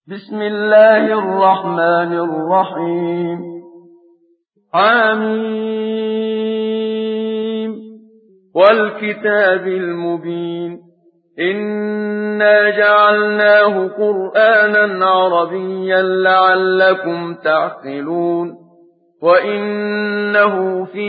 بسم الله الرحمن الرحيم حميم والكتاب المبين إنا جعلناه قرآنا عربيا لعلكم تعقلون وإنه في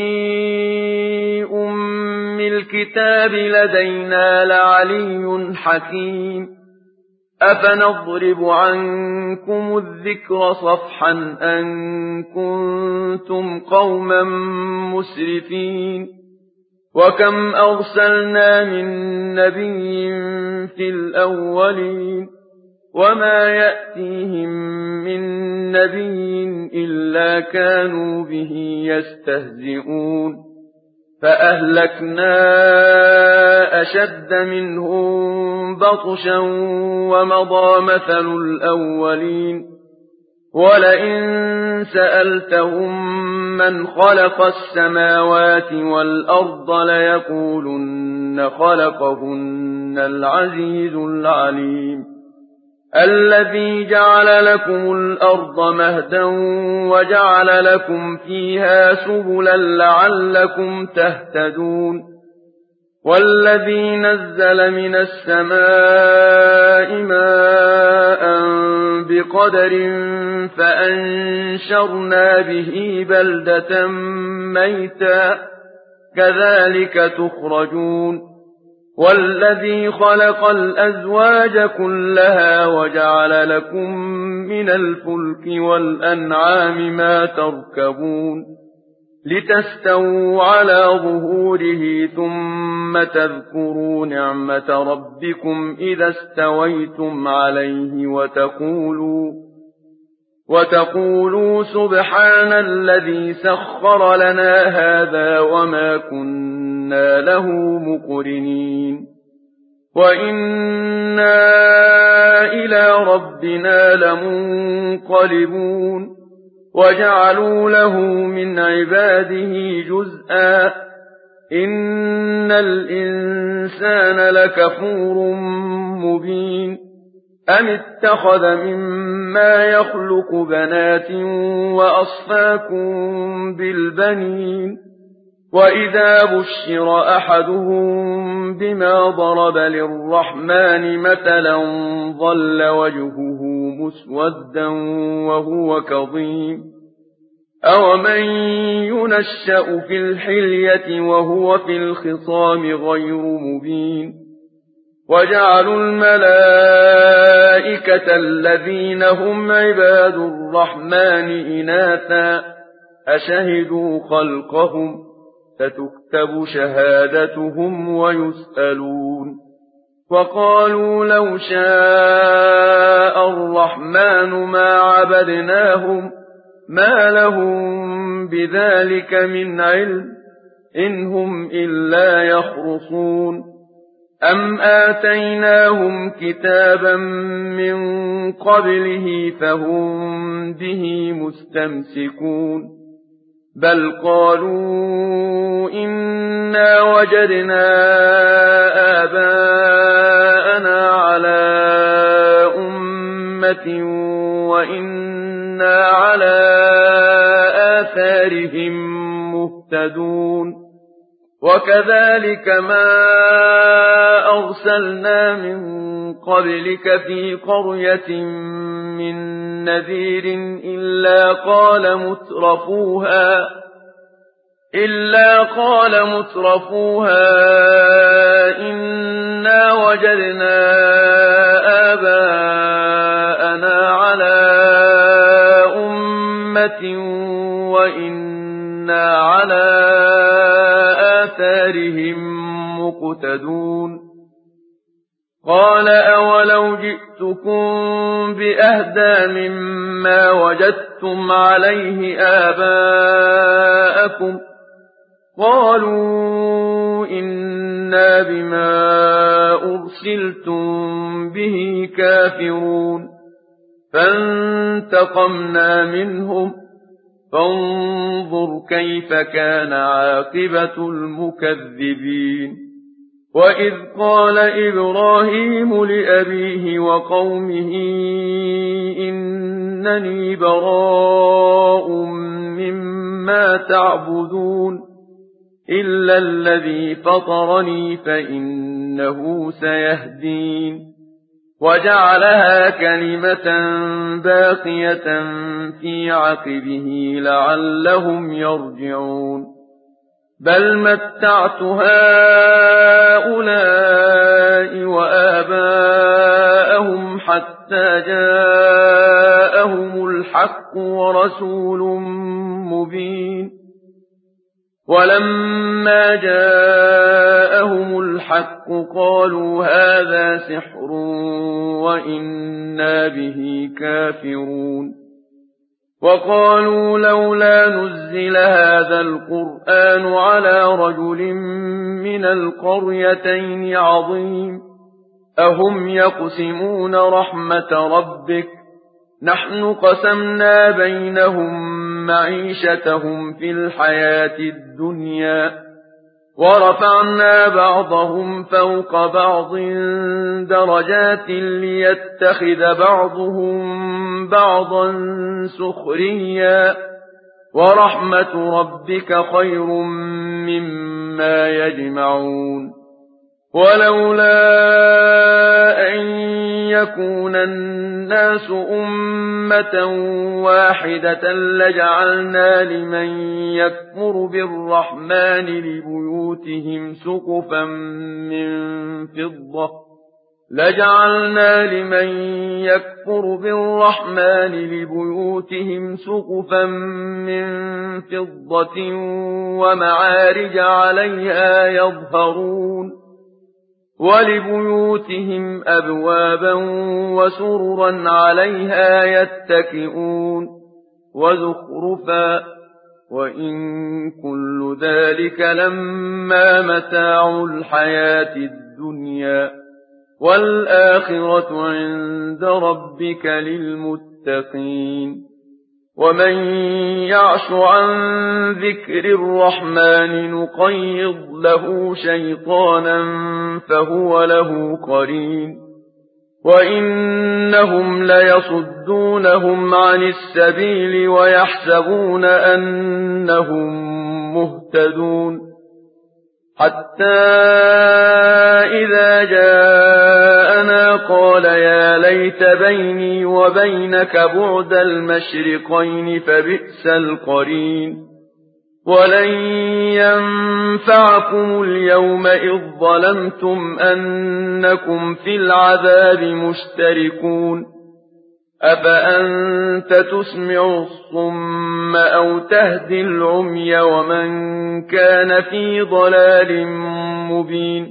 أم الكتاب لدينا لعلي حكيم أفنضرب عنكم الذكر صفحا أن كنتم قوما مسرفين وكم أرسلنا من نبي في الأولين وما يأتيهم من نبي إلا كانوا به يستهزئون فأهلكنا أشد منهم بطشا ومضى مثل الأولين ولئن سألتهم من خلق السماوات والأرض ليقولن خلقهن العزيز العليم الذي جعل لكم الأرض مهدا وجعل لكم فيها سبلا لعلكم تهتدون والذي نزل من السماء ماء بقدر فأنشرنا به بلدة ميتا كذلك تخرجون والذي خلق الأزواج كلها وجعل لكم من الفلك والأنعام ما تركبون لتستووا على ظهوره ثم تذكروا نعمة ربكم إذا استويتم عليه وتقولوا سبحان الذي سخر لنا هذا وما كنا له مقرنين وإنا إلى ربنا لمنقلبون وجعلوا له من عباده جزءا إن الإنسان لكفور مبين أم اتخذ مما يخلق بنات وأصفاكم بالبنين وإذا بشر أحدهم بما ضرب للرحمن مثلا ظل وجهه مسودا وهو كظيم أومن ينشأ في الحلية وهو في الخصام غير مبين وجعلوا الملائكة الذين هم عباد الرحمن إناثا أشهدوا خلقهم ستكتب شهادتهم ويسألون وقالوا لو شاء الرحمن ما عبدناهم ما لهم بذلك من علم إن هم إلا يخرصون أم آتيناهم كتابا من قبله فهم به مستمسكون بل قالوا إنا وجدنا آباءنا على أمة وإنا على آثارهم مهتدون وكذلك ما أرسلنا من قبلك في قرية من نذير إلا قال مترفوها إنا وجدنا آباءنا على أمة وإنا على آثارهم مقتدون قال أولو جئتكم بأهدى مما وجدتم عليه آباءكم قالوا إنا بما أرسلتم به كافرون فانتقمنا منهم فانظر كيف كان عاقبة المكذبين وإذ قال إبراهيم لأبيه وقومه إنني براء مما تعبدون إلا الذي فطرني فإنه سيهدين وجعلها كلمة باقية في عقبه لعلهم يرجعون بل متعت هؤلاء وآباءهم حتى جاءهم الحق ورسول مبين ولما جاءهم الحق قالوا هذا سحر وإنا به كافرون وقالوا لولا نزل هذا القرآن على رجل من القريتين عظيم أهم يقسمون رحمة ربك نحن قسمنا بينهم معيشتهم في الحياة الدنيا ورفعنا بعضهم فوق بعض درجات ليتخذ بعضهم بعضا سخريا ورحمة ربك خير مما يجمعون ولولا أن يكون الناس أمة واحدة لجعلنا لمن يكفر بالرحمن لبيوتهم سقفا من فضة ومعارج عليها يظهرون ولبيوتهم أبوابا وسررا عليها يتكئون وزخرفا وإن كل ذلك لما متاع الحياة الدنيا والآخرة عند ربك للمتقين ومن يعش عن ذكر الرحمن نقيض له شيطانا فهو له قرين وإنهم ليصدونهم عن السبيل ويحسبون أنهم مهتدون حتى إذا جاءنا قال يا ليت بيني وبينك بعد المشرقين فبئس القرين ولن ينفعكم اليوم إذ ظلمتم أنكم في العذاب مشتركون أفأنت تسمع الصم أو تهدي العمي ومن كان في ضلال مبين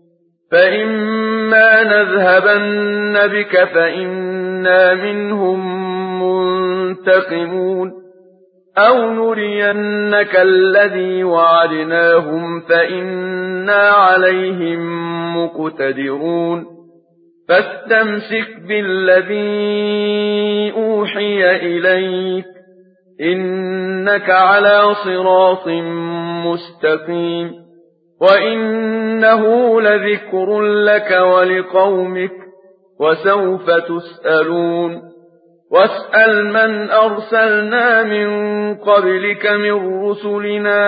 فإما نذهبن بك فإنا منهم منتقمون أو نرينك الذي وعدناهم فإنا عليهم مقتدرون فاستمسك بالذي أوحي إليك إنك على صراط مستقيم وإنه لذكر لك ولقومك وسوف تسألون واسأل من أرسلنا من قبلك من رسلنا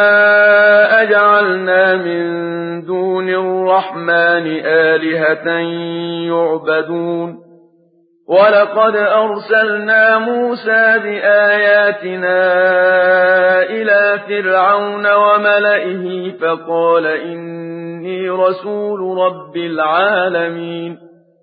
أجعلنا من دون الرحمن آلهة يعبدون ولقد أرسلنا موسى بآياتنا إلى فرعون وملئه فقال إني رسول رب العالمين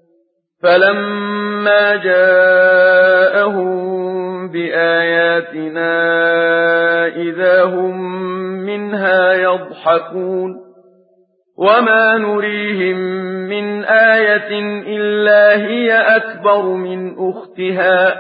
فلما جاءهم بآياتنا إذا هم منها يضحكون وما نريهم من آية إلا هي أكبر من أختها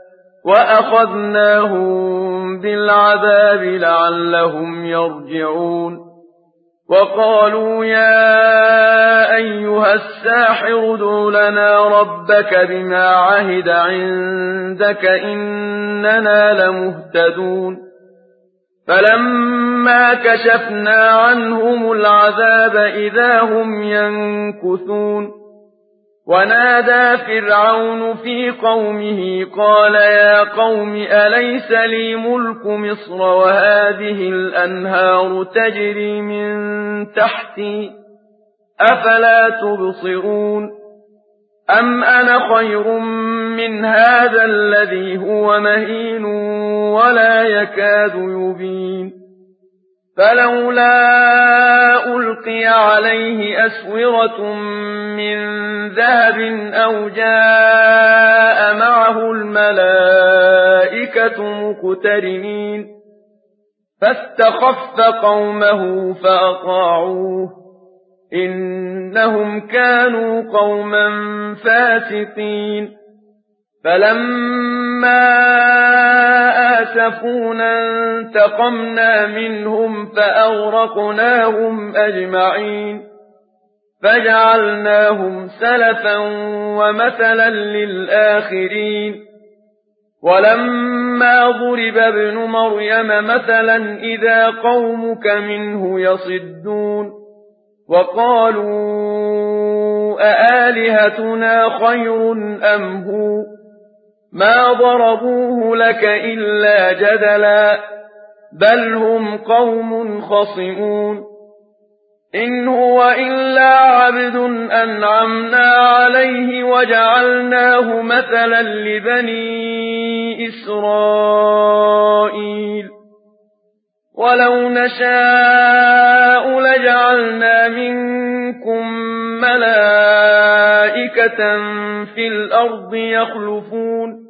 وأخذناهم بالعذاب لعلهم يرجعون وقالوا يا أيها الساحر ادع لنا ربك بما عهد عندك إننا لمهتدون فلما كشفنا عنهم العذاب إذا هم ينكثون ونادى فرعون في قومه قال يا قوم أليس لي ملك مصر وهذه الأنهار تجري من تحتي أفلا تبصرون أم أنا خير من هذا الذي هو مهين ولا يكاد يبين فلولا ألقي عليه أسورة من ذهب أو جاء معه الملائكة مقترنين فاستخف قومه فأطاعوه إنهم كانوا قوما فاسقين فلما آسفونا انتقمنا منهم فأغرقناهم أجمعين فجعلناهم سلفا ومثلا للآخرين ولما ضرب ابن مريم مثلا إذا قومك منه يصدون وقالوا أآلهتنا خير أم هو ما ضربوه لك إلا جدلا بل هم قوم خصمون إن هو إلا عبد أنعمنا عليه وجعلناه مثلا لبني إسرائيل ولو نشاء لجعلنا منكم ملائكة في الأرض يخلفون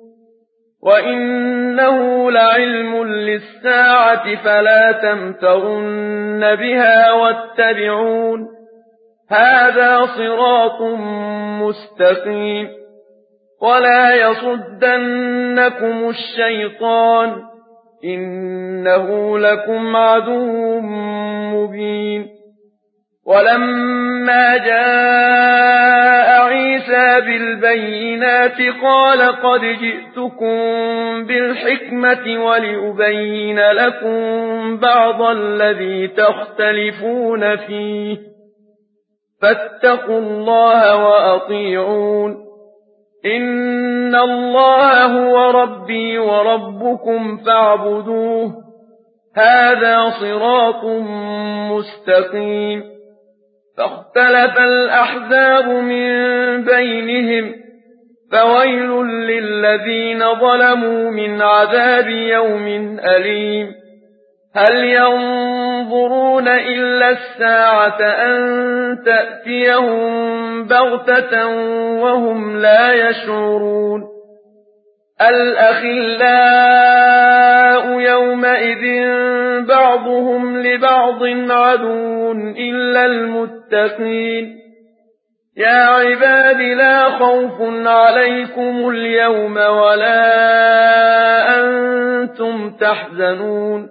وإنه لعلم للساعة فلا تمترن بها واتبعون هذا صراط مستقيم ولا يصدنكم الشيطان إنه لكم عدو مبين ولما جاء عيسى بالبينات قال قد جئتكم بالحكمة ولأبين لكم بعض الذي تختلفون فيه فاتقوا الله وأطيعون إن الله هو ربي وربكم فاعبدوه هذا صراط مستقيم فاختلف الأحزاب من بينهم فويل للذين ظلموا من عذاب يوم أليم هل ينظرون إلا الساعة أن تأتيهم بغتة وهم لا يشعرون الأخلاء يومئذ بعضهم لبعض عدو إلا المتقين يا عباد لا خوف عليكم اليوم ولا أنتم تحزنون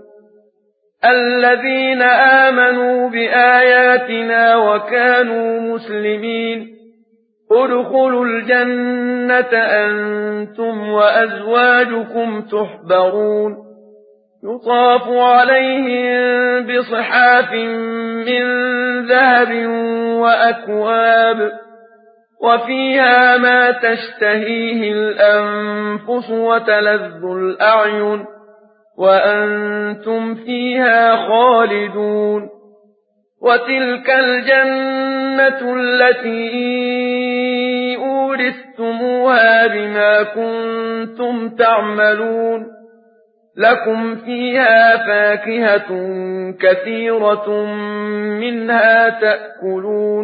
الذين آمنوا بآياتنا وكانوا مسلمين ادخلوا الجنة أنتم وأزواجكم تحبرون يطاف عليهم بصحاف من ذهب وأكواب وفيها ما تشتهيه الأنفس وتلذ الأعين وأنتم فيها خالدون وتلك الجنة التي أورثتموها بما كنتم تعملون لكم فيها فاكهة كثيرة منها تأكلون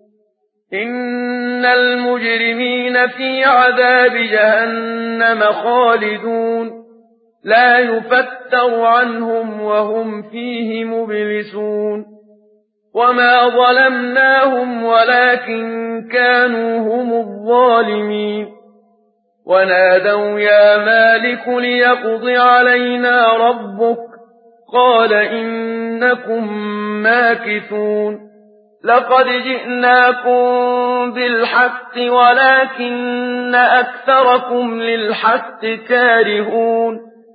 إن المجرمين في عذاب جهنم خالدون لا يفتر عنهم وهم فيه مبلسون وما ظلمناهم ولكن كانوا هم الظالمين ونادوا يا مالك ليقض علينا ربك قال إنكم ماكثون لقد جئناكم بالحق ولكن أكثركم للحق كارهون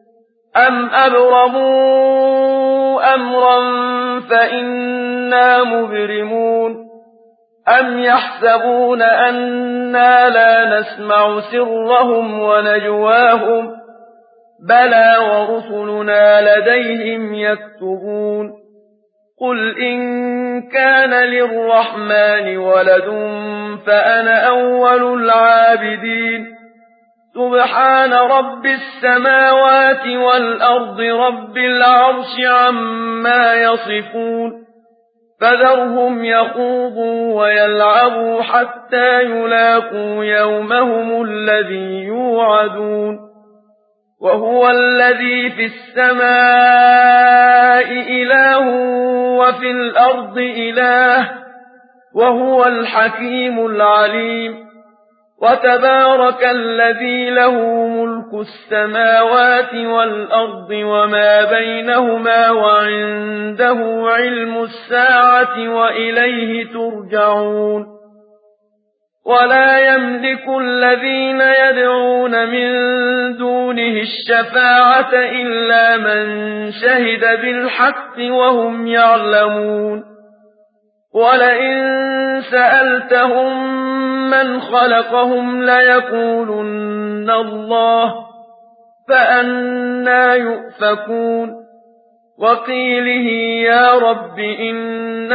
أَمْ أَبْرَمُوا أَمْرًا فَإِنَّا مُبْرِمُونَ أَمْ يَحْسَبُونَ أَنَّا لَا نَسْمَعُ سِرَّهُمْ وَنَجْوَاهُم بَلَىٰ وَرُسُلُنَا لَدَيْهِمْ يَكْتُبُونَ قُلْ إِن كَانَ لِلرَّحْمَٰنِ وَلَدٌ فَأَنَا أَوَّلُ الْعَابِدِينَ سُبْحَانَ رَبِّ السَّمَاوَاتِ وَالْأَرْضِ رَبِّ الْعَرْشِ عَمَّا يَصِفُونَ فَذَرْهُمْ يَخُوضُوا وَيَلْعَبُوا حَتَّىٰ يُلَاقُوا يَوْمَهُمُ الَّذِي يُوعَدُونَ وَهُوَ الَّذِي فِي السَّمَاءِ إِلَٰهٌ وَفِي الْأَرْضِ إِلَٰهٌ وَهُوَ الْحَكِيمُ الْعَلِيمُ وَتَبَارَكَ الَّذِي لَهُ مُلْكُ السَّمَاوَاتِ وَالْأَرْضِ وَمَا بَيْنَهُمَا وَعِندَهُ عِلْمُ السَّاعَةِ وَإِلَيْهِ تُرْجَعُونَ وَلَا يَمْلِكُ الَّذِينَ يَدْعُونَ مِن دُونِهِ الشَّفَاعَةَ إِلَّا مَن شَهِدَ بِالْحَقِّ وَهُمْ يَعْلَمُونَ وَلَئِن سَأَلْتَهُم مَّنْ خَلَقَهُمْ لَيَقُولُنَّ اللَّهُ فَأَنَّىٰ يُؤْفَكُونَ وَقِيلِهِ يَا رَبِّ إِنَّ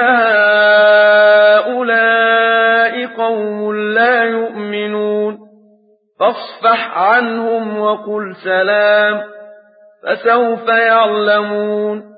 هَٰؤُلَاءِ قَوْمٌ لَّا يُؤْمِنُونَ فَاصْفَحْ عَنْهُمْ وَقُلْ سَلَامٌ فَسَوْفَ يَعْلَمُونَ